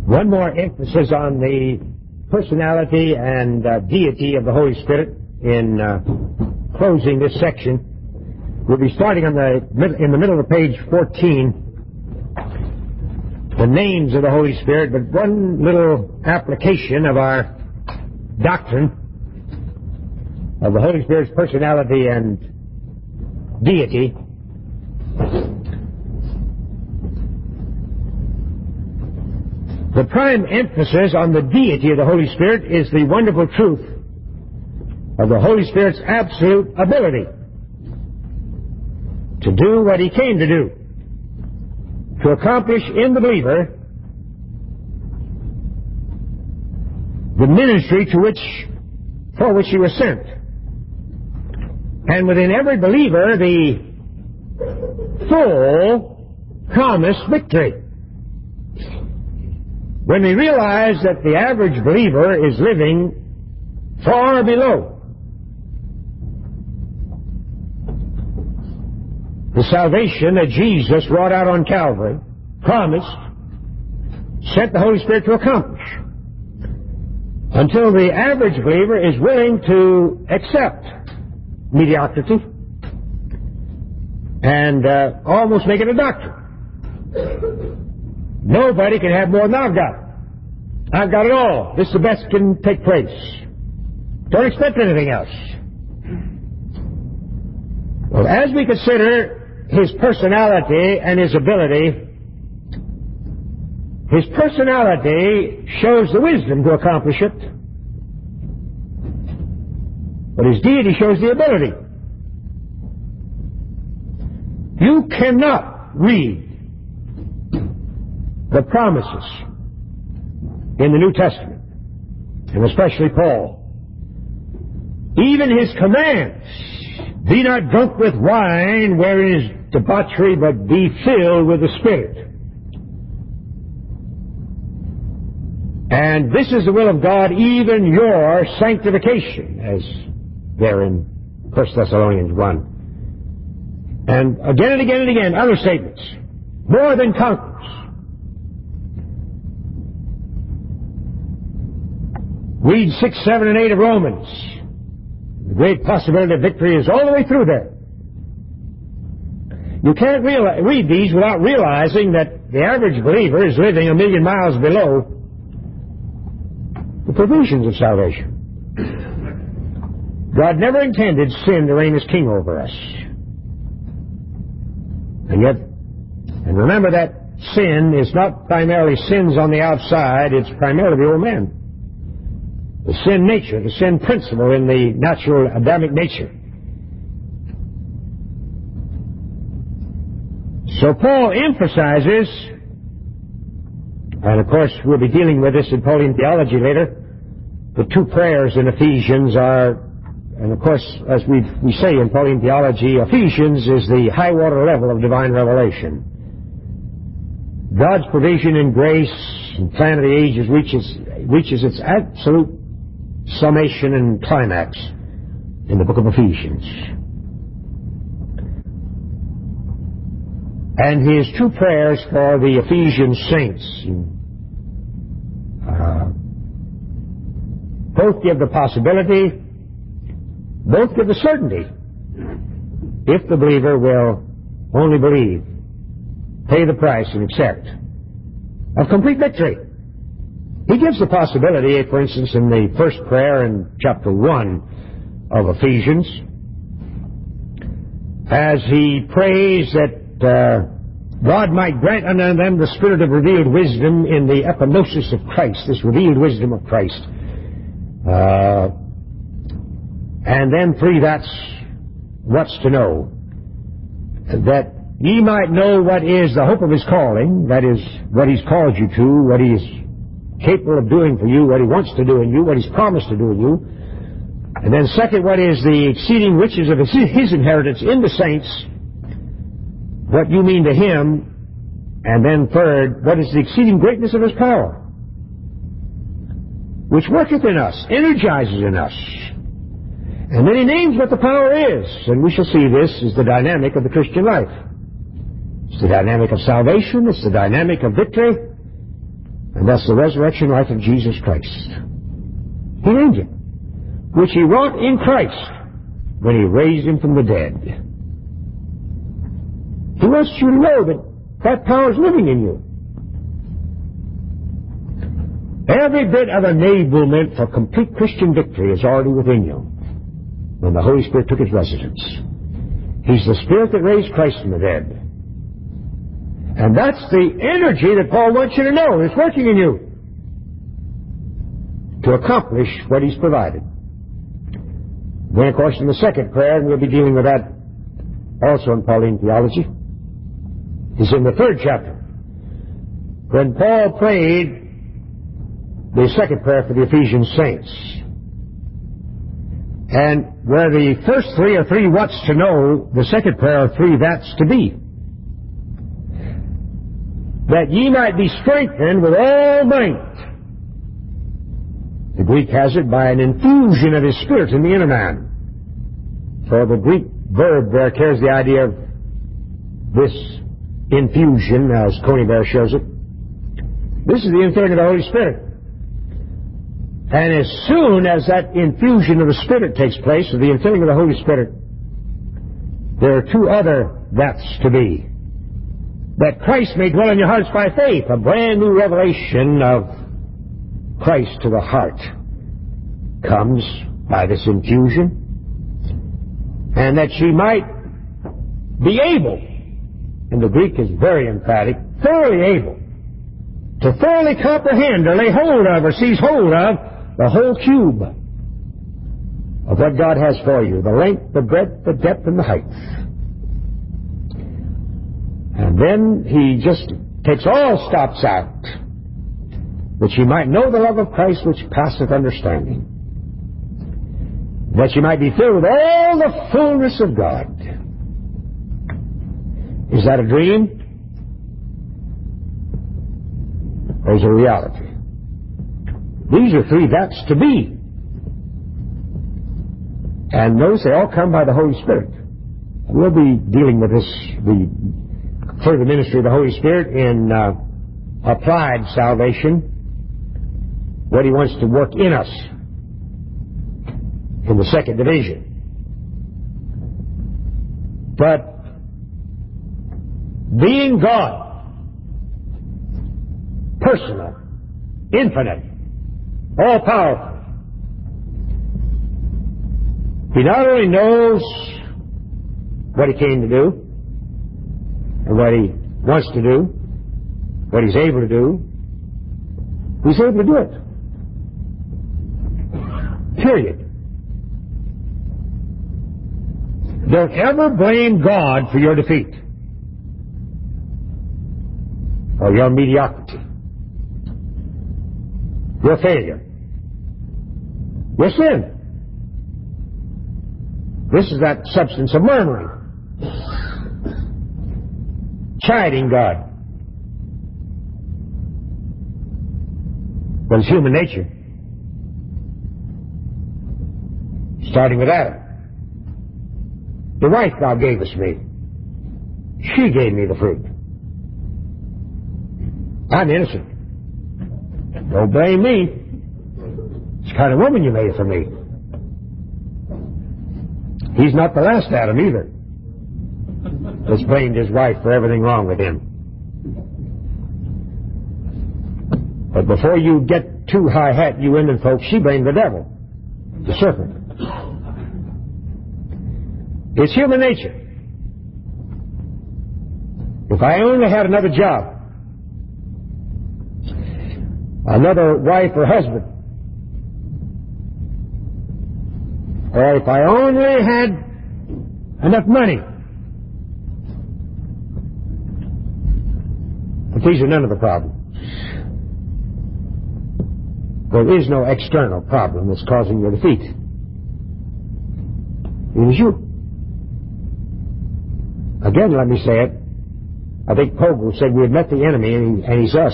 One more emphasis on the personality and deity of the Holy Spirit in closing this section. We'll be starting in the middle of page 14, the names of the Holy Spirit, but one little application of our doctrine of the Holy Spirit's personality and deity. The prime emphasis on the deity of the Holy Spirit is the wonderful truth of the Holy Spirit's absolute ability to do what He came to do, to accomplish in the believer the ministry for which He was sent. And within every believer, the full promised victory. When we realize that the average believer is living far below the salvation that Jesus wrought out on Calvary, promised, sent the Holy Spirit to accomplish, until the average believer is willing to accept mediocrity and almost make it a doctrine. Nobody can have more than I've got. I've got it all. This is the best can take place. Don't expect anything else. Well, as we consider His personality and His ability, His personality shows the wisdom to accomplish it, but His deity shows the ability. You cannot read the promises in the New Testament, and especially Paul, even his commands, be not drunk with wine wherein is debauchery, but be filled with the Spirit. And this is the will of God, even your sanctification, as there in 1 Thessalonians 1. And again, other statements. More than conquerors. Read 6, 7, and 8 of Romans. The great possibility of victory is all the way through there. You can't read these without realizing that the average believer is living 1,000,000 miles below the provisions of salvation. God never intended sin to reign as king over us. And remember that sin is not primarily sins on the outside, it's primarily the old man. The sin nature, the sin principle in the natural Adamic nature. So Paul emphasizes, and of course we'll be dealing with this in Pauline theology later, the two prayers in Ephesians are, and of course as we say in Pauline theology, Ephesians is the high water level of divine revelation. God's provision in grace and plan of the ages reaches its absolute summation and climax in the book of Ephesians. And his two prayers for the Ephesian saints both give the possibility, both give the certainty, if the believer will only believe, pay the price and accept, of complete victory. He gives the possibility, for instance, in the first prayer in chapter 1 of Ephesians, as he prays that God might grant unto them the spirit of revealed wisdom in the epignosis of Christ, this revealed wisdom of Christ. And then 3, that's what's to know. That ye might know what is the hope of His calling, that is, what He's called you to, what He's capable of doing for you, what He wants to do in you, what He's promised to do in you. And then second, what is the exceeding riches of His inheritance in the saints, what you mean to Him. And then third, what is the exceeding greatness of His power, which worketh in us, energizes in us. And then he names what the power is, and we shall see this is the dynamic of the Christian life. It's the dynamic of salvation, it's the dynamic of victory, And that's the resurrection life of Jesus Christ. He named it, which He wrought in Christ when He raised Him from the dead. He wants you to know that that power is living in you. Every bit of enablement for complete Christian victory is already within you when the Holy Spirit took His residence. He's the Spirit that raised Christ from the dead. And that's the energy that Paul wants you to know is working in you to accomplish what He's provided. Then, of course, in the second prayer, and we'll be dealing with that also in Pauline theology, is in the 3rd chapter. When Paul prayed the second prayer for the Ephesian saints, and where the first 3 are 3 what's to know, the second prayer are 3 that's to be. That ye might be strengthened with all might. The Greek has it by an infusion of His Spirit in the inner man. So the Greek verb there carries the idea of this infusion, as Conybeare shows it. This is the infilling of the Holy Spirit. And as soon as that infusion of the Spirit takes place, or the infilling of the Holy Spirit, there are 2 other that's to be. That Christ may dwell in your hearts by faith, a brand new revelation of Christ to the heart comes by this infusion, and that ye might be able, and the Greek is very emphatic, thoroughly able, to thoroughly comprehend or lay hold of or seize hold of the whole cube of what God has for you, the length, the breadth, the depth, and the height. And then he just takes all stops out, that you might know the love of Christ which passeth understanding, that you might be filled with all the fullness of God. Is that a dream? Or is it a reality? These are 3 that's to be. And notice they all come by the Holy Spirit. We'll be dealing with this, the further ministry of the Holy Spirit in applied salvation, what He wants to work in us in the 2nd division. But being God, personal, infinite, all-powerful, He not only knows what He came to do, and what He wants to do, what He's able to do, He's able to do it. Period. Don't ever blame God for your defeat or your mediocrity, your failure, your sin. This is that substance of murmuring, chiding God. But it's human nature. Starting with Adam. The wife thou gavest me, she gave me the fruit. I'm innocent. Don't blame me. It's the kind of woman you made for me. He's not the last Adam either that's blamed his wife for everything wrong with him. But before you get too high hat, you women folks, she blamed the devil, the serpent. It's human nature. If I only had another job, another wife or husband, or if I only had enough money. But these are none of the problems. There is no external problem that's causing your defeat. It is you. Again, let me say it. I think Pogle said we had met the enemy and he's us.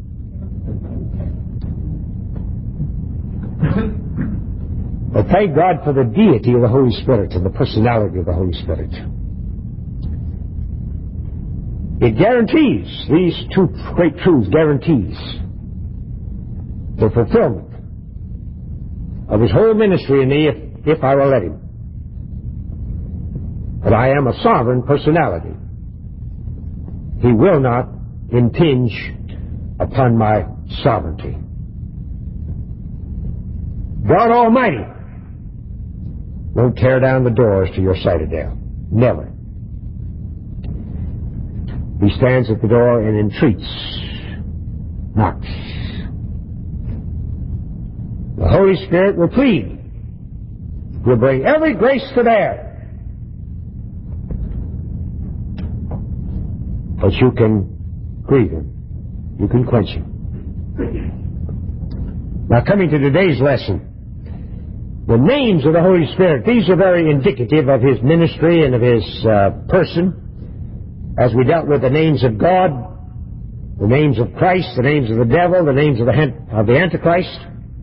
But thank God for the deity of the Holy Spirit and the personality of the Holy Spirit. It guarantees, these 2 great truths guarantees the fulfillment of His whole ministry in me if I will let Him. But I am a sovereign personality. He will not impinge upon my sovereignty. God Almighty won't tear down the doors to your citadel. Never. He stands at the door and entreats, knocks. The Holy Spirit will plead. He'll bring every grace to bear. But you can grieve Him. You can quench Him. Now, coming to today's lesson, the names of the Holy Spirit, these are very indicative of His ministry and of His person. As we dealt with the names of God, the names of Christ, the names of the devil, the names of the Antichrist.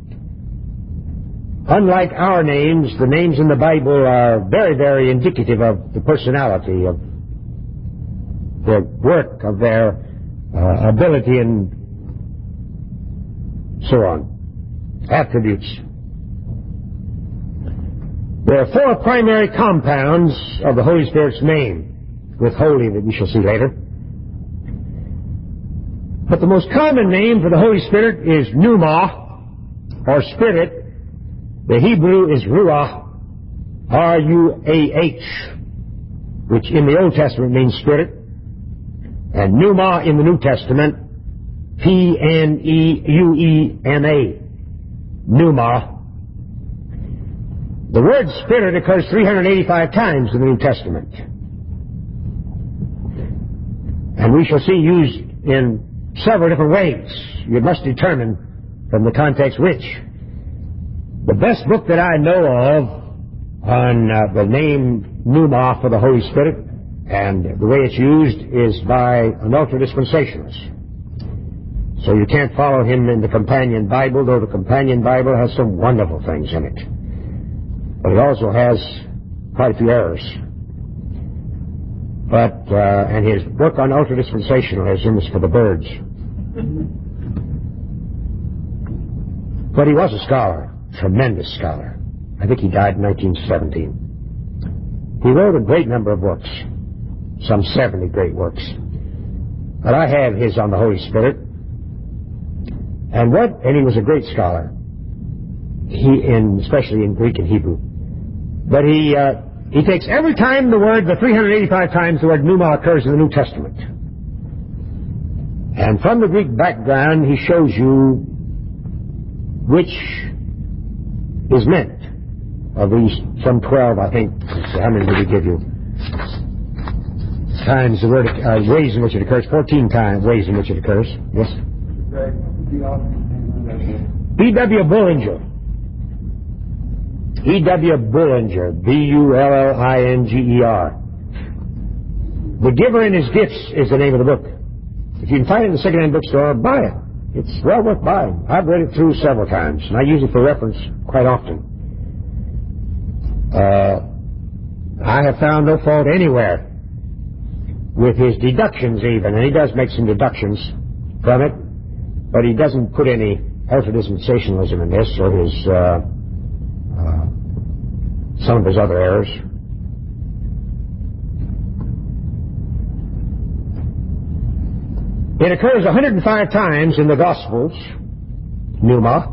Unlike our names, the names in the Bible are very, very indicative of the personality, of their work, of their ability, and so on. Attributes. There are 4 primary compounds of the Holy Spirit's name, with holy that we shall see later. But the most common name for the Holy Spirit is Pneuma, or Spirit. The Hebrew is Ruach, R-U-A-H, which in the Old Testament means Spirit, and Pneuma in the New Testament, P-N-E-U-E-M-A, Pneuma. The word Spirit occurs 385 times in the New Testament. And we shall see used in several different ways. You must determine from the context which. The best book that I know of on the name Pneuma for the Holy Spirit and the way it's used is by an ultra-dispensationalist. So you can't follow him in the Companion Bible, though the Companion Bible has some wonderful things in it. But it also has quite a few errors. But, and his work on ultra-dispensationalism is for the birds. But he was a scholar, tremendous scholar. I think he died in 1917. He wrote a great number of books, some 70 great works. But I have his on the Holy Spirit. And he was a great scholar, especially in Greek and Hebrew. But he takes every time the 385 times the word pneuma occurs in the New Testament. And from the Greek background, he shows you which is meant of these, some 12, I think. How many did he give you? Times the word, ways in which it occurs, 14 times ways in which it occurs. Yes? E.W. Bullinger. E.W. Bullinger, B-U-L-L-I-N-G-E-R. The Giver in His Gifts is the name of the book. If you can find it in the second-hand bookstore, buy it. It's well worth buying. I've read it through several times, and I use it for reference quite often. I have found no fault anywhere with his deductions even, and he does make some deductions from it, but he doesn't put any ultra-dispensationalism in this, or his some of his other errors. It occurs 105 times in the Gospels, pneuma,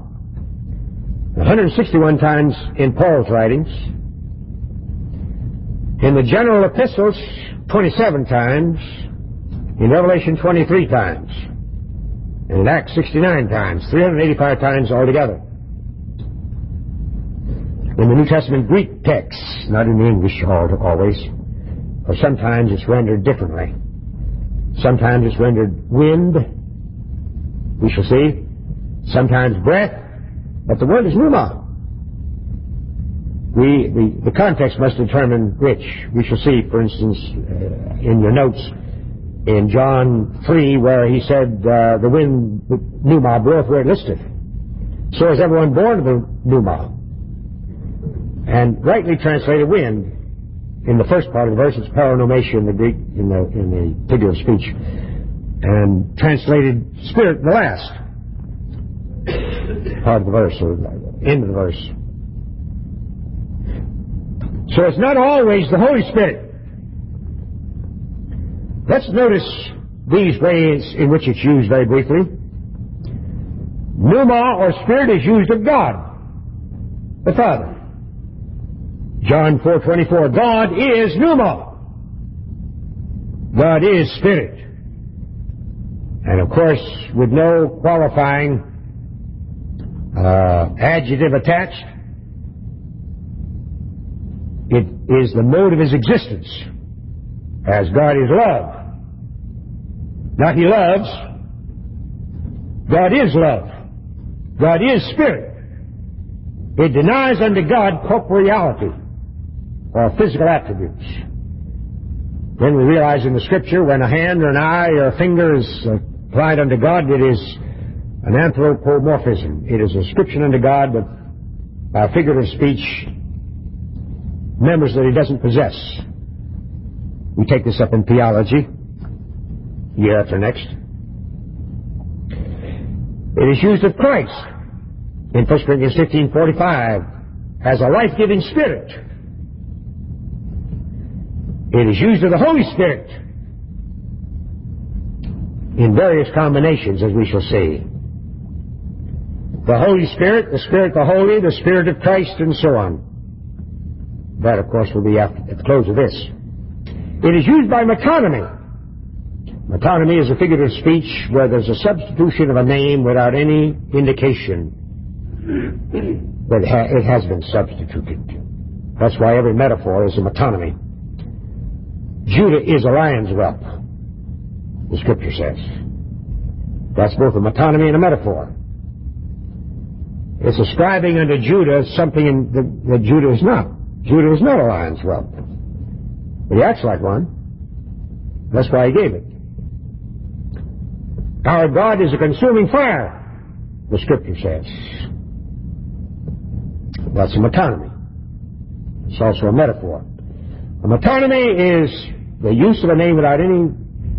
161 times in Paul's writings. In the general epistles, 27 times. In Revelation, 23 times. And in Acts, 69 times. 385 times altogether. In the New Testament Greek text, not in the English always, or sometimes it's rendered differently. Sometimes it's rendered wind, we shall see. Sometimes breath, but the word is pneuma. The context must determine which. We shall see, for instance, in your notes, in John 3, where he said, the wind, pneuma, bloweth where it listeth. So is everyone born of the pneuma. And rightly translated wind, in the first part of the verse, it's paronomatia in the Greek, in the figure of speech. And translated spirit in the last. part of the verse, or end of the verse. So it's not always the Holy Spirit. Let's notice these ways in which it's used very briefly. Pneuma, or Spirit, is used of God, the Father. John 4:24, God is Pneuma. God is Spirit. And of course, with no qualifying adjective attached, it is the mode of His existence, as God is love. Not He loves. God is love. God is Spirit. It denies unto God corporeality or physical attributes. Then we realize in the Scripture, when a hand or an eye or a finger is applied unto God, it is an anthropomorphism. It is a description unto God that, by figurative speech, members that He doesn't possess. We take this up in theology, year after next. It is used of Christ in 1 Corinthians 15:45 as a life-giving Spirit. It is used of the Holy Spirit in various combinations, as we shall see. The Holy Spirit, the Spirit of the Holy, the Spirit of Christ, and so on. That, of course, will be at the close of this. It is used by metonymy. Metonymy is a figurative speech where there's a substitution of a name without any indication that it has been substituted. That's why every metaphor is a metonymy. Judah is a lion's whelp, the Scripture says. That's both a metonymy and a metaphor. It's ascribing unto Judah something that Judah is not. Judah is not a lion's whelp. But he acts like one. That's why He gave it. Our God is a consuming fire, the Scripture says. That's a metonymy. It's also a metaphor. A metonymy is the use of a name without any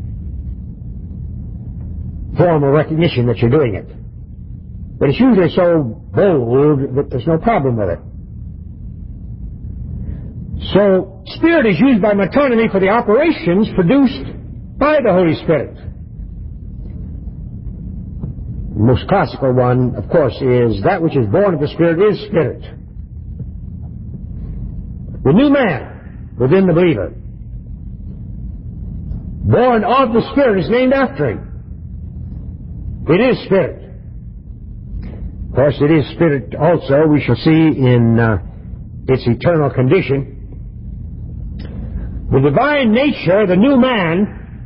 form of recognition that you're doing it. But it's usually so bold that there's no problem with it. So, Spirit is used by metonymy for the operations produced by the Holy Spirit. The most classical one, of course, is that which is born of the Spirit is Spirit. The new man within the believer, born of the Spirit, is named after Him. It is Spirit. Of course, it is Spirit also, we shall see in its eternal condition. The divine nature, the new man,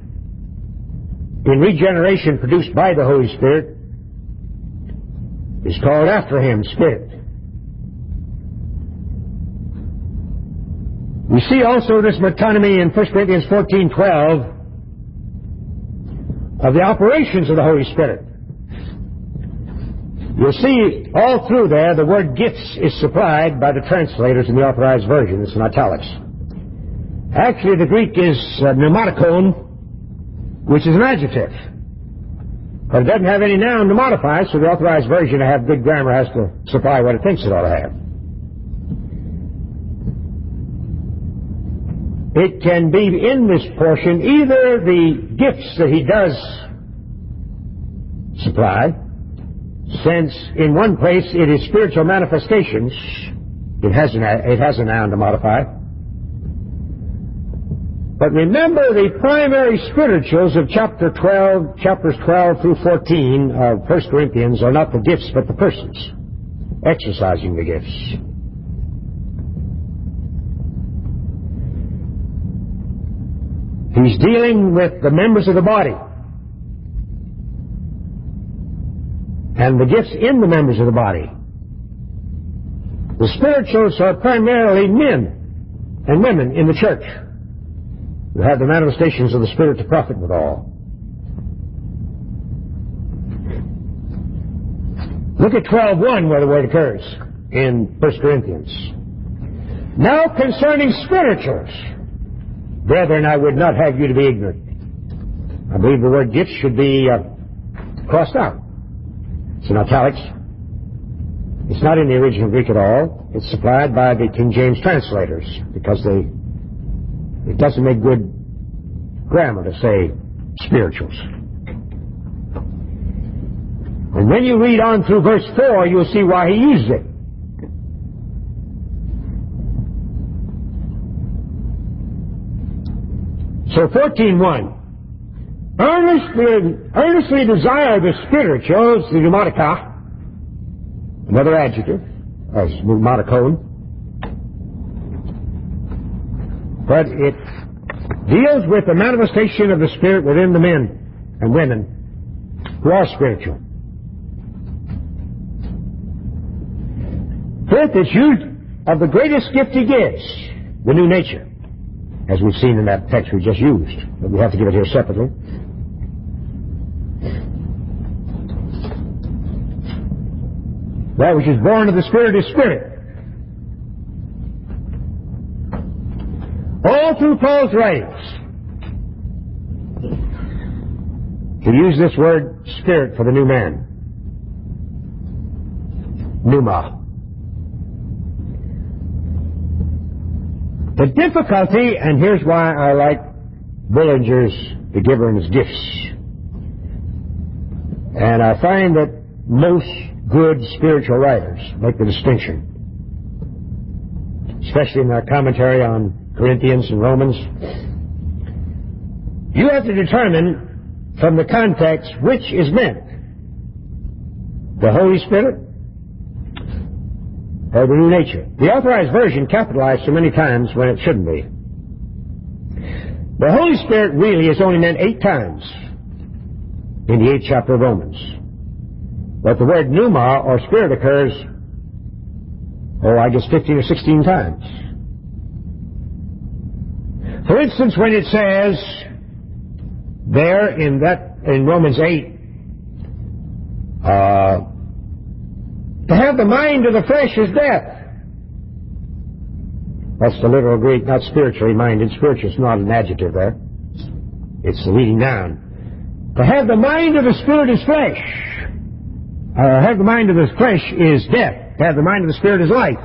in regeneration produced by the Holy Spirit, is called after Him Spirit. We see also this metonymy in 1 Corinthians 14:12 of the operations of the Holy Spirit. You'll see all through there the word gifts is supplied by the translators in the Authorized Version. It's in italics. Actually, the Greek is pneumatikon, which is an adjective. But it doesn't have any noun to modify it, so the Authorized Version, to have good grammar, has to supply what it thinks it ought to have. It can be in this portion either the gifts that He does supply, since in one place it is spiritual manifestations. It has a noun to modify. But remember, the primary spirituals of chapters 12 through 14 of 1 Corinthians are not the gifts, but the persons exercising the gifts. He's dealing with the members of the body and the gifts in the members of the body. The spirituals are primarily men and women in the church who have the manifestations of the Spirit to profit withal. Look at 12:1 where the word occurs in 1 Corinthians. Now concerning spirituals, brethren, I would not have you to be ignorant. I believe the word gifts should be crossed out. It's in italics. It's not in the original Greek at all. It's supplied by the King James translators because it doesn't make good grammar to say spirituals. And when you read on through verse 4, you'll see why he uses it. So 14:1. Earnestly desire the spirituals, the pneumatica, another adjective, as pneumaticon, but it deals with the manifestation of the Spirit within the men and women who are spiritual. Fifth, it's used of the greatest gift he gives, the new nature, as we've seen in that text we just used, but we have to give it here separately. That which is born of the Spirit is spirit. All through Paul's writings, he used this word spirit for the new man. Pneuma. The difficulty, and here's why I like Bullinger's The Giver and His Gifts. And I find that most good spiritual writers make the distinction, especially in their commentary on Corinthians and Romans. You have to determine from the context which is meant, the Holy Spirit or the new nature. The Authorized Version capitalized so many times when it shouldn't be. The Holy Spirit really is only meant 8 times in the 8th chapter of Romans. But the word pneuma, or spirit, occurs, 15 or 16 times. For instance, when it says there in Romans 8, to have the mind of the flesh is death. That's the literal Greek, not spiritually minded. Spiritual is not an adjective there. It's the leading noun. To have the mind of the Spirit is flesh. Have the mind of the flesh is death. To have the mind of the Spirit is life.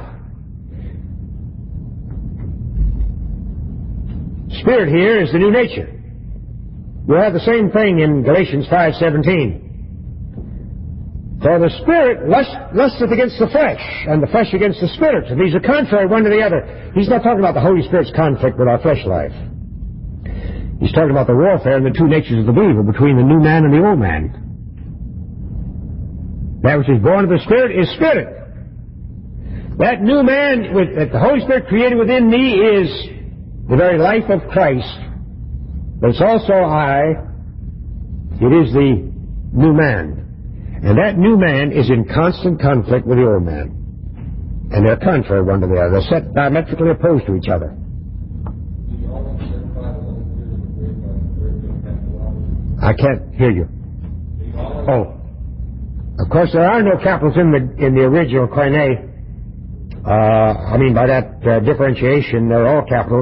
Spirit here is the new nature. You'll have the same thing in Galatians 5:17. For the Spirit lusteth against the flesh, and the flesh against the Spirit. And these are contrary one to the other. He's not talking about the Holy Spirit's conflict with our flesh life. He's talking about the warfare in the two natures of the believer, between the new man and the old man. That which is born of the Spirit is spirit. That new man that the Holy Spirit created within me is the very life of Christ. But it's also it is the new man. And that new man is in constant conflict with the old man. And they're contrary one to the other. They're set diametrically opposed to each other. I can't hear you. Oh. Of course, there are no capitals in the original Koine. By that differentiation, they're all capitals.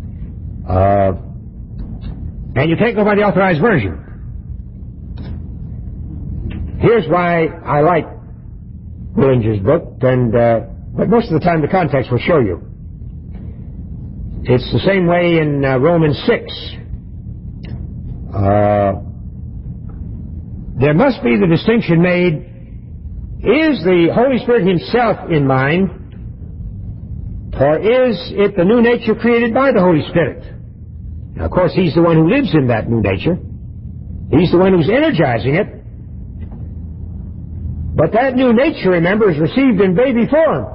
And you can't go by the Authorized Version. Here's why I like Bullinger's book, but most of the time the context will show you. It's the same way in Romans 6. There must be the distinction made, is the Holy Spirit Himself in mind, or is it the new nature created by the Holy Spirit? Now, of course, He's the one who lives in that new nature. He's the one who's energizing it. But that new nature, remember, is received in baby form.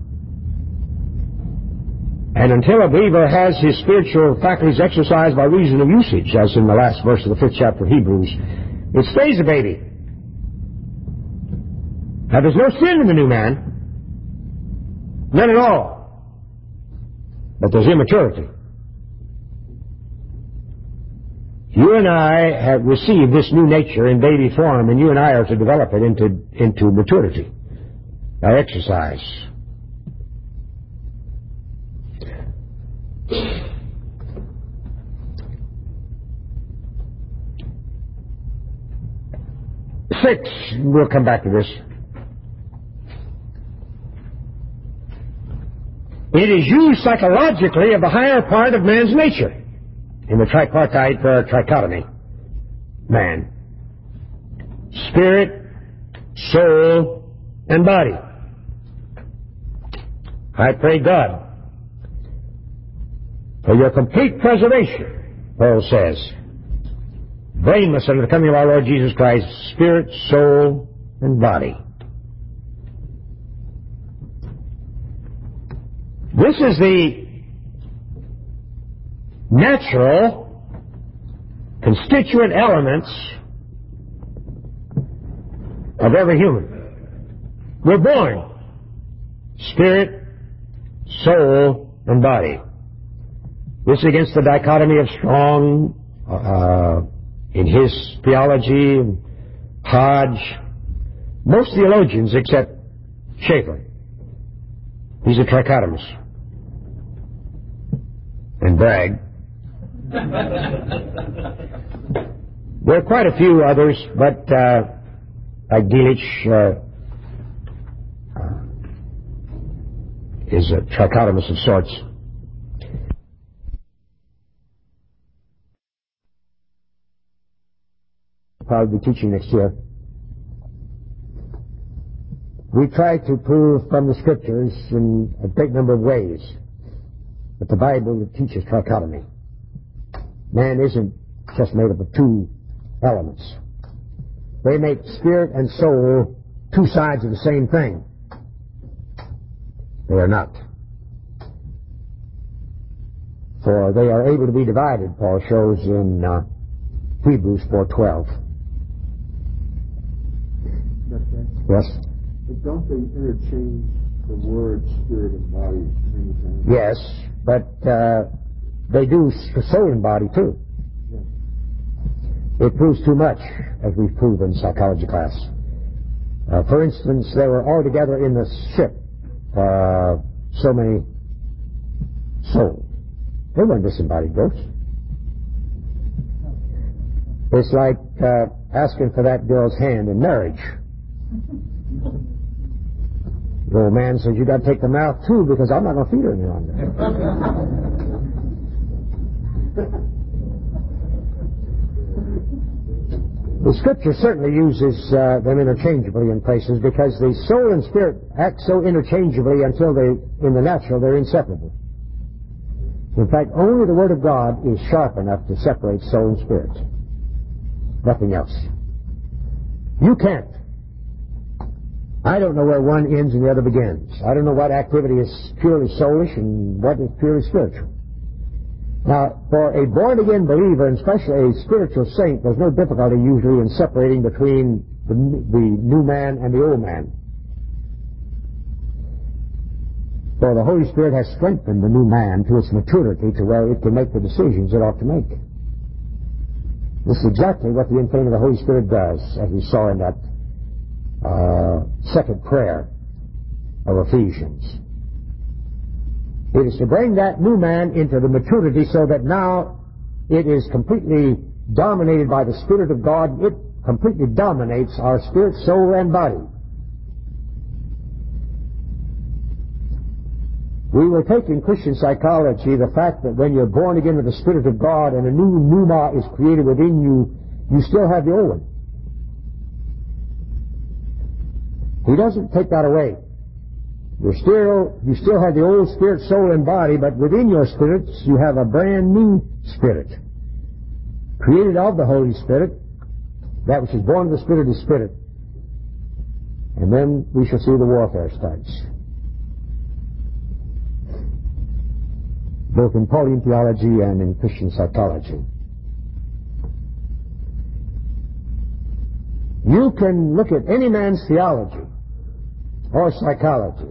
And until a believer has his spiritual faculties exercised by reason of usage, as in the last verse of the 5th chapter of Hebrews, it stays a baby. Now, there's no sin in the new man. None at all. But there's immaturity. You and I have received this new nature in baby form, and you and I are to develop it into maturity by exercise. Six, we'll come back to this. It is used psychologically of the higher part of man's nature in the tripartite trichotomy. Man. Spirit, soul, and body. I pray God for your complete preservation, Paul says, blameless unto the coming of our Lord Jesus Christ, spirit, soul, and body. This is the natural constituent elements of every human. We're born spirit, soul, and body. This is against the dichotomy of Strong in his theology, and Hodge, most theologians except Schaeffer. He's a trichotomist. And Bragg. There are quite a few others, but like Delitzsch is a trichotomist of sorts. Probably be teaching next year. We try to prove from the Scriptures in a great number of ways that the Bible teaches trichotomy. Man isn't just made up of two elements. They make spirit and soul two sides of the same thing. They are not. For they are able to be divided, Paul shows in Hebrews 4:12. Yes? But don't they interchange the word spirit and body many times? Yes, but they do soul and body too. Yes. It proves too much, as we've proved in psychology class. For instance, they were all together in the ship, so many souls. They weren't disembodied ghosts. It's like asking for that girl's hand in marriage. The old man says, you got to take the mouth too, because I'm not going to feed her any longer. The Scripture certainly uses them interchangeably in places, because the soul and spirit act so interchangeably until in the natural, they're inseparable. In fact, only the Word of God is sharp enough to separate soul and spirit. Nothing else. You can't. I don't know where one ends and the other begins. I don't know what activity is purely soulish and what is purely spiritual. Now, for a born-again believer, and especially a spiritual saint, there's no difficulty usually in separating between the new man and the old man. For the Holy Spirit has strengthened the new man to its maturity to where it can make the decisions it ought to make. This is exactly what the infilling of the Holy Spirit does, as we saw in that second prayer of Ephesians. It is to bring that new man into the maturity so that now it is completely dominated by the Spirit of God. It completely dominates our spirit, soul, and body. We will take in Christian psychology the fact that when you're born again with the Spirit of God and a new pneuma is created within you, you still have the old one. He doesn't take that away. You still have the old spirit, soul, and body, but within your spirits you have a brand new spirit, created of the Holy Spirit. That which is born of the Spirit is spirit. And then we shall see the warfare starts. Both in Pauline theology and in Christian psychology. You can look at any man's theology or psychology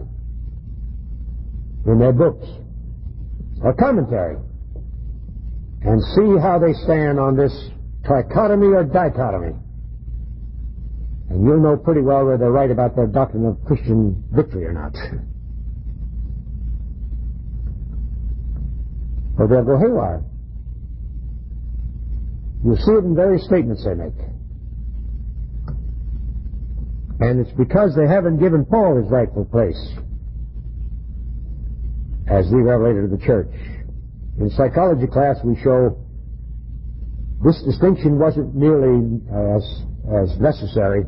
in their books or commentary and see how they stand on this trichotomy or dichotomy. And you'll know pretty well whether they're right about their doctrine of Christian victory or not. Or they'll go haywire. You'll see it in various statements they make. And it's because they haven't given Paul his rightful place as the revelator of the church. In psychology class, we show this distinction wasn't nearly as necessary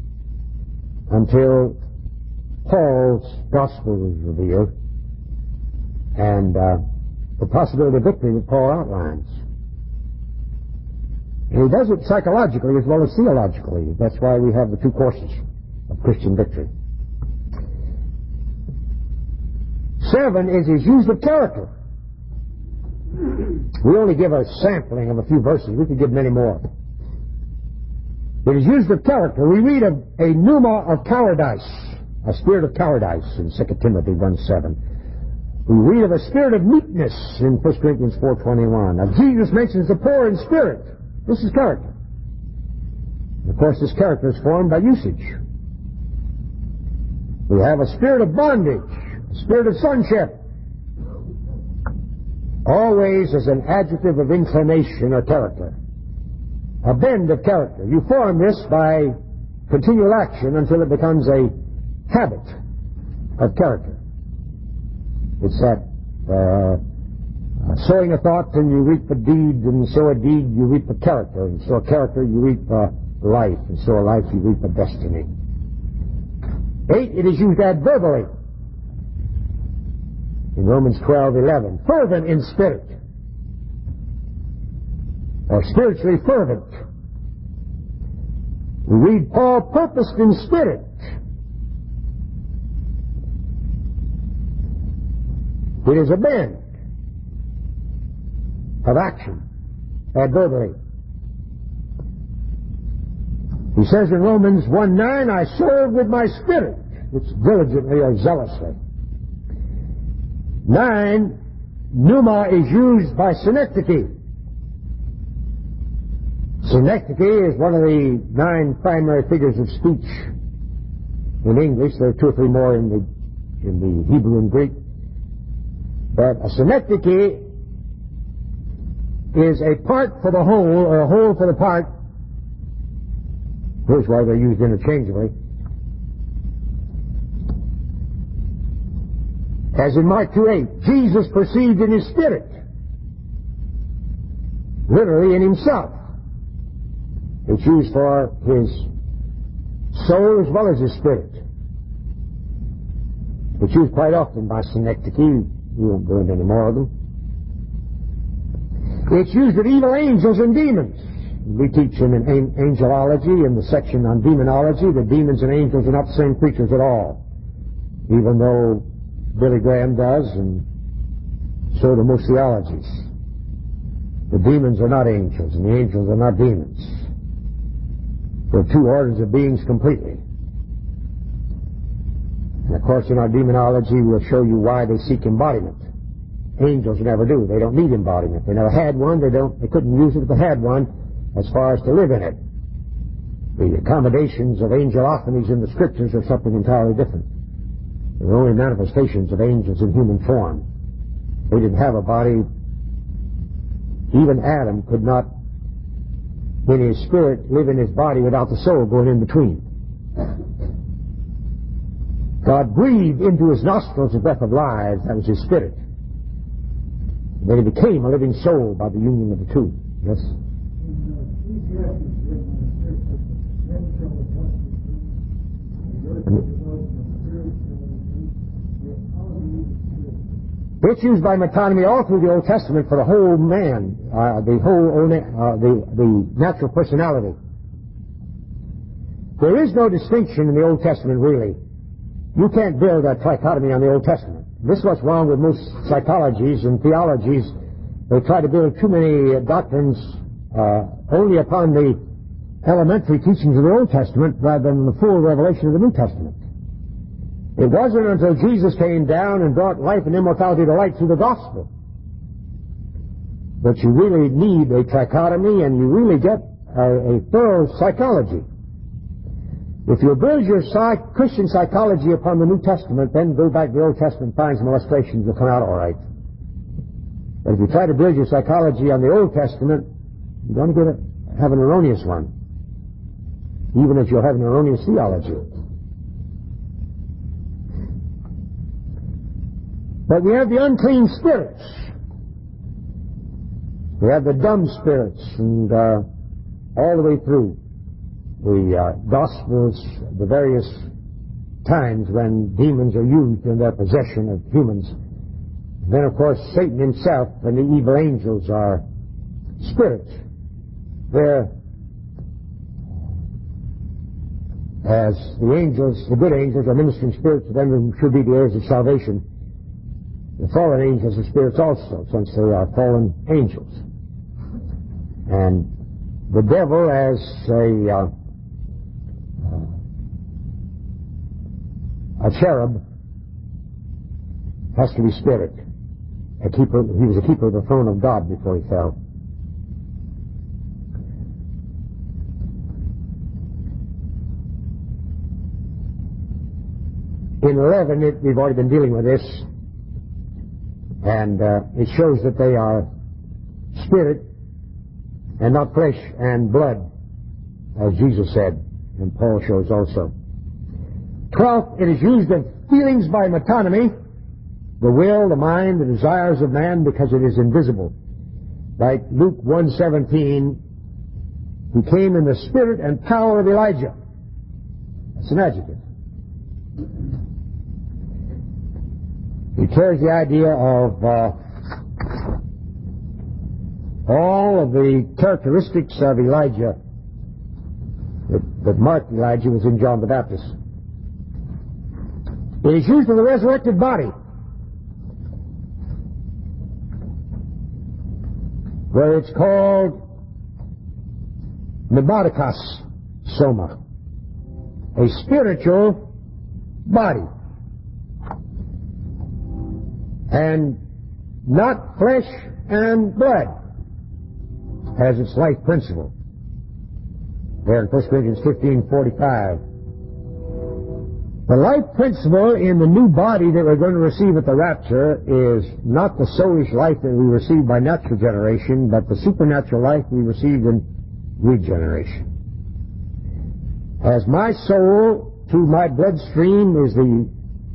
until Paul's gospel was revealed and the possibility of victory that Paul outlines. And he does it psychologically as well as theologically. That's why we have the two courses of Christian victory. 7 is his use of character. We only give a sampling of a few verses. We could give many more. But his use of character. We read of a pneuma of cowardice, a spirit of cowardice in 2 Timothy 1:7. We read of a spirit of meekness in 1 Corinthians 4:21. Now, Jesus mentions the poor in spirit. This is character. And of course, this character is formed by usage. We have a spirit of bondage, a spirit of sonship, always as an adjective of inclination or character. A bend of character. You form this by continual action until it becomes a habit of character. It's that sowing a thought and you reap a deed, and sow a deed you reap a character, and sow a character you reap a life, and sow a life you reap a destiny. 8, it is used adverbially. In Romans 12:11, fervent in spirit, or spiritually fervent. We read Paul purposed in spirit. It is a bend of action, adverbially. He says in Romans 1:9, I serve with my spirit. It's diligently or zealously. 9, pneuma is used by synecdoche. Synecdoche is one of the 9 primary figures of speech in English. There are 2 or 3 more in the Hebrew and Greek. But a synecdoche is a part for the whole, or a whole for the part. Here's why they're used interchangeably. As in Mark 2:8, Jesus perceived in his spirit, literally in himself. It's used for his soul as well as his spirit. It's used quite often by synecdoche. We won't go into any more of them. It's used of evil angels and demons. We teach in angelology, in the section on demonology, that demons and angels are not the same creatures at all. Even though Billy Graham does, and so do most theologies. The demons are not angels, and the angels are not demons. They're 2 orders of beings completely. And of course, in our demonology, we'll show you why they seek embodiment. Angels never do. They don't need embodiment. They never had one. They couldn't use it if they had one, as far as to live in it. The accommodations of angelophanies in the Scriptures are something entirely different. They're only manifestations of angels in human form. They didn't have a body. Even Adam could not, in his spirit, live in his body without the soul going in between. God breathed into his nostrils the breath of life. That was his spirit. Then he became a living soul by the union of the 2. Yes? It's used by metonymy all through the Old Testament for the whole man, the natural personality. There is no distinction in the Old Testament, really. You can't build a trichotomy on the Old Testament. This is what's wrong with most psychologies and theologies. They try to build too many doctrines only upon the elementary teachings of the Old Testament rather than the full revelation of the New Testament. It wasn't until Jesus came down and brought life and immortality to light through the gospel that you really need a trichotomy and you really get a thorough psychology. If you build your Christian psychology upon the New Testament, then go back to the Old Testament and find some illustrations that come out all right. But if you try to build your psychology on the Old Testament, you're going to have an erroneous one, even if you'll have an erroneous theology. But we have the unclean spirits. We have the dumb spirits, and all the way through the Gospels, the various times when demons are used in their possession of humans. Then, of course, Satan himself and the evil angels are spirits. They're, as the angels, the good angels, are ministering spirits to them who should be the heirs of salvation. The fallen angels are spirits also, since they are fallen angels. And the devil, as a cherub, has to be spirit. A keeper. He was a keeper of the throne of God before he fell. In 11, we've already been dealing with this, and it shows that they are spirit and not flesh and blood, as Jesus said, and Paul shows also. 12th, it is used of feelings by metonymy, the will, the mind, the desires of man, because it is invisible. Like Luke 1:17, he came in the spirit and power of Elijah. That's an adjective. He carries the idea of all of the characteristics of Elijah that marked Elijah was in John the Baptist. It is used of the resurrected body, where it's called pneumatikos soma, a spiritual body, and not flesh and blood, as its life principle. There in 1 Corinthians 15:45. The life principle in the new body that we're going to receive at the rapture is not the soulish life that we receive by natural generation, but the supernatural life we received in regeneration. As my soul through my bloodstream is the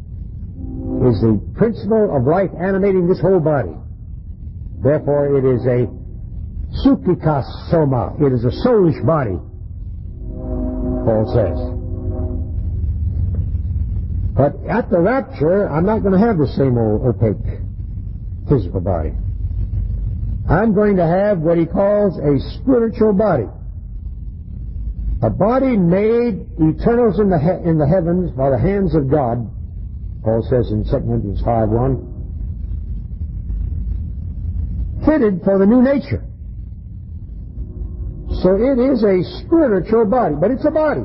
principle of life animating this whole body. Therefore, it is a psychikos soma. It is a soulish body, Paul says. But at the rapture, I'm not going to have the same old opaque physical body. I'm going to have what he calls a spiritual body. A body made eternals in the heavens by the hands of God, Paul says in 2 Corinthians 5:1, fitted for the new nature. So it is a spiritual body, but it's a body.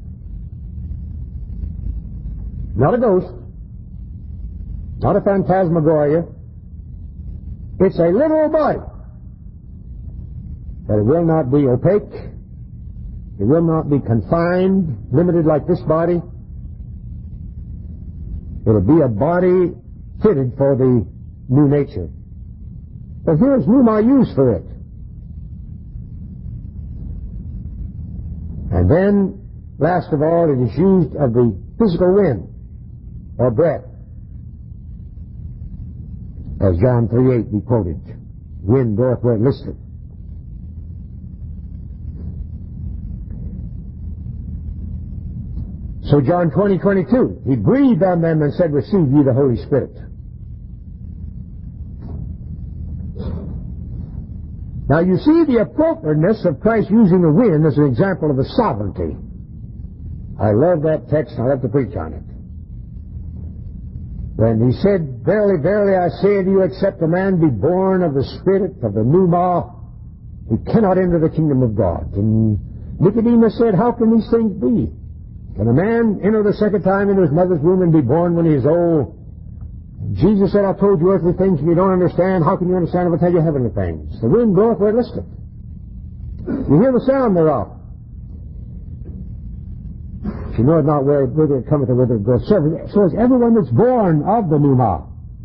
Not a ghost, not a phantasmagoria. It's a literal body. But it will not be opaque. It will not be confined, limited like this body. It'll be a body fitted for the new nature. But here's pneuma used for it. And then, last of all, it is used of the physical wind or breath. As John 3:8 we quoted, wind doth where it listeth. So John 20:22, he breathed on them and said, receive ye the Holy Spirit. Now you see the appropriateness of Christ using the wind as an example of the sovereignty. I love that text and I love to preach on it. When he said, verily, verily, I say unto you, except a man be born of the Spirit, of the pneuma, he cannot enter the kingdom of God. And Nicodemus said, how can these things be? Can a man enter the second time into his mother's womb and be born when he is old? Jesus said, I told you earthly things and you don't understand. How can you understand if I tell you heavenly things? The wind bloweth where it listeth. You hear the sound thereof. You know it not whither it cometh or whither it goeth. So is everyone that's born of the pneuma.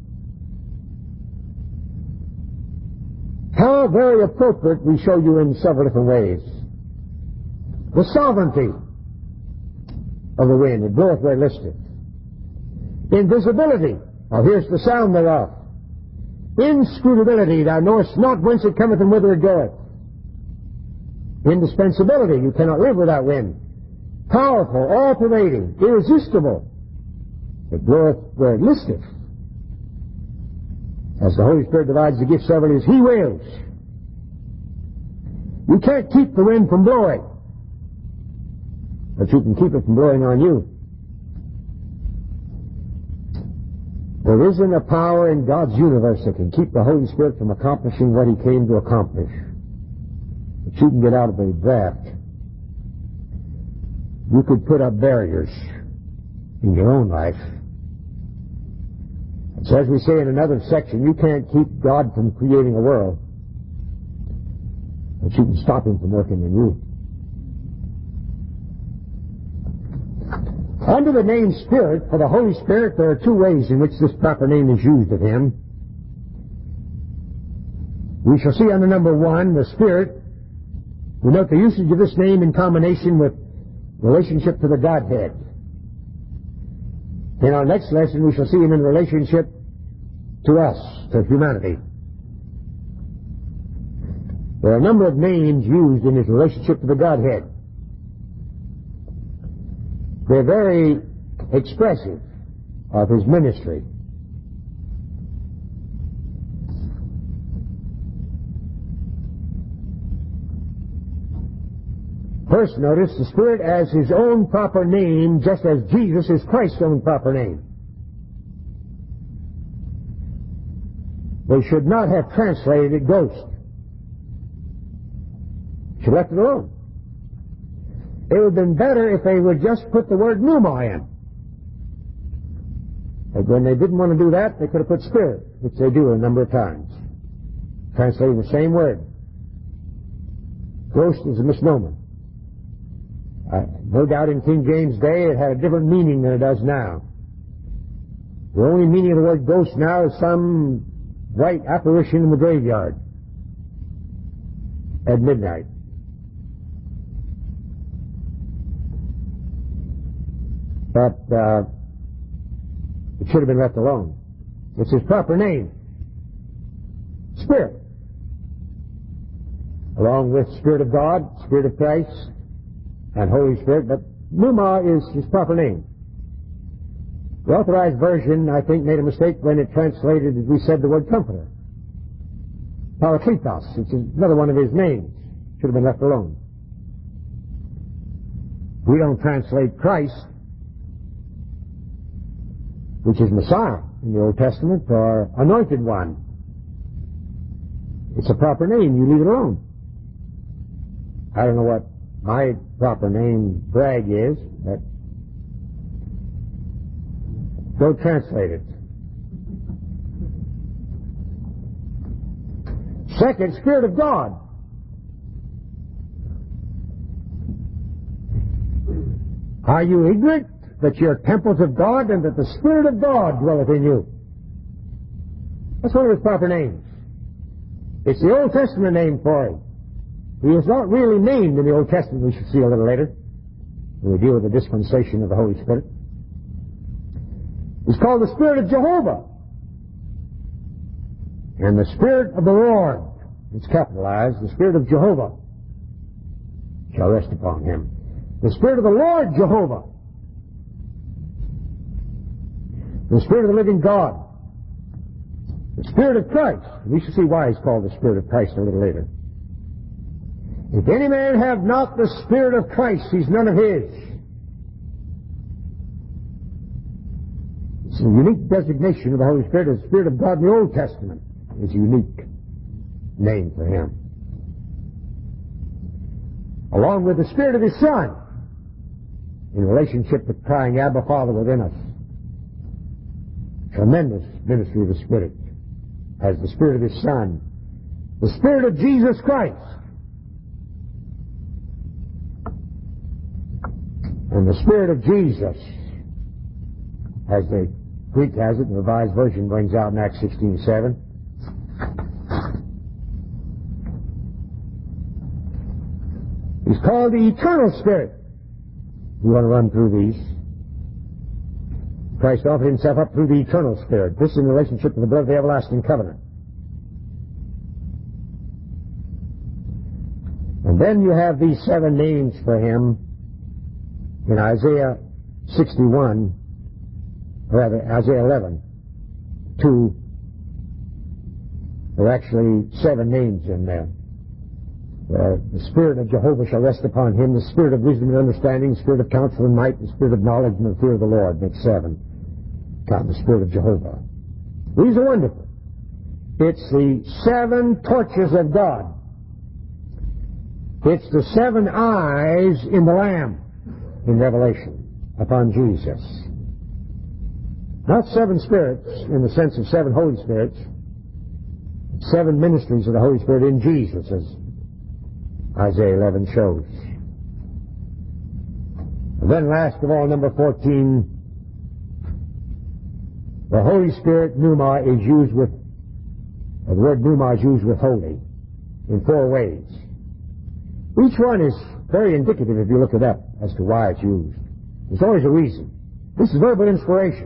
How very appropriate we show you in several different ways. The sovereignty of the wind, it bloweth where it listeth. Invisibility Now here's the sound thereof. Inscrutability, thou knowest not whence it cometh and whither it goeth. Indispensability, you cannot live without wind. Powerful, all-pervading, irresistible. It bloweth where it listeth. As the Holy Spirit divides the gifts severally as He wills. You can't keep the wind from blowing, but you can keep it from blowing on you. There isn't a power in God's universe that can keep the Holy Spirit from accomplishing what He came to accomplish. But you can get out of a draft. You could put up barriers in your own life. And so as we say in another section, you can't keep God from creating a world, but you can stop Him from working in you. Under the name Spirit, for the Holy Spirit, there are two ways in which this proper name is used of Him. We shall see under number 1, the Spirit. We note the usage of this name in combination with relationship to the Godhead. In our next lesson, we shall see Him in relationship to us, to humanity. There are a number of names used in His relationship to the Godhead. They're very expressive of His ministry. First, notice the Spirit as His own proper name, just as Jesus is Christ's own proper name. They should not have translated it ghost. Should have left it alone. It would have been better if they would just put the word pneuma in. But when they didn't want to do that, they could have put Spirit, which they do a number of times, translating the same word. Ghost is a misnomer. No doubt in King James' day it had a different meaning than it does now. The only meaning of the word ghost now is some white apparition in the graveyard at midnight. But it should have been left alone. It's His proper name. Spirit. Along with Spirit of God, Spirit of Christ, and Holy Spirit, but pneuma is His proper name. The Authorized Version, I think, made a mistake when it translated, as we said, the word Comforter. Parakletos, which is another one of His names. Should have been left alone. We don't translate Christ, which is Messiah in the Old Testament, or Anointed One. It's a proper name. You leave it alone. I don't know what my proper name, Bragg, is, but don't translate it. Second, Spirit of God. Are you ignorant that you are temples of God and that the Spirit of God dwelleth in you? That's one of His proper names. It's the Old Testament name for Him. He is not really named in the Old Testament, we shall see a little later, when we deal with the dispensation of the Holy Spirit. He's called the Spirit of Jehovah. And the Spirit of the Lord, it's capitalized, the Spirit of Jehovah shall rest upon Him. The Spirit of the Lord Jehovah. The Spirit of the living God. The Spirit of Christ. We shall see why He's called the Spirit of Christ a little later. If any man have not the Spirit of Christ, he's none of His. It's a unique designation of the Holy Spirit. The Spirit of God in the Old Testament is a unique name for Him. Along with the Spirit of His Son, in relationship to crying, Abba, Father, within us. Tremendous ministry of the Spirit as the Spirit of His Son. The Spirit of Jesus Christ. And the Spirit of Jesus, as the Greek has it, the Revised Version brings out in Acts 16:7. He's called the Eternal Spirit. We want to run through these. Christ offered himself up through the eternal Spirit. This in relationship to the blood of the everlasting covenant. And then you have these 7 names for him in Isaiah 61, rather Isaiah 11, 2. There are actually 7 names in there. The Spirit of Jehovah shall rest upon him, the Spirit of wisdom and understanding, the Spirit of counsel and might, the Spirit of knowledge and the fear of the Lord. Makes 7. Count the Spirit of Jehovah. These are wonderful. It's the 7 torches of God. It's the 7 eyes in the Lamb in Revelation upon Jesus. Not 7 spirits in the sense of 7 Holy Spirits. 7 ministries of the Holy Spirit in Jesus, as Isaiah 11 shows. And then last of all, number 14, the Holy Spirit, pneuma, is used with, the word pneuma is used with holy in 4 ways. Each one is very indicative if you look it up as to why it's used. There's always a reason. This is verbal inspiration.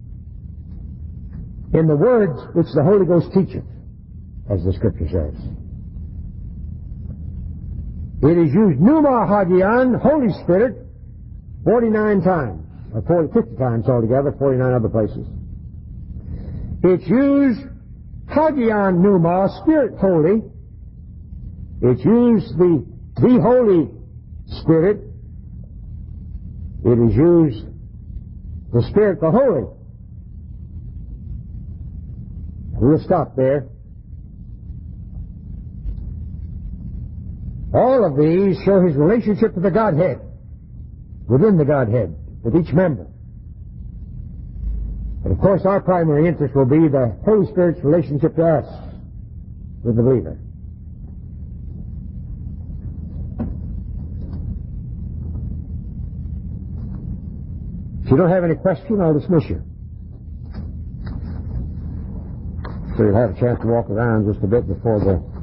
In the words which the Holy Ghost teacheth, as the Scripture says. It is used pneuma hagion, Holy Spirit, 49 times, or 50 times altogether, 49 other places. It's used hagion pneuma, Spirit holy. It's used the Holy Spirit. It is used the Spirit the Holy. We'll stop there. All of these show his relationship to the Godhead, within the Godhead, with each member. But of course our primary interest will be the Holy Spirit's relationship to us, with the believer. If you don't have any question, I'll dismiss you. So you'll have a chance to walk around just a bit before the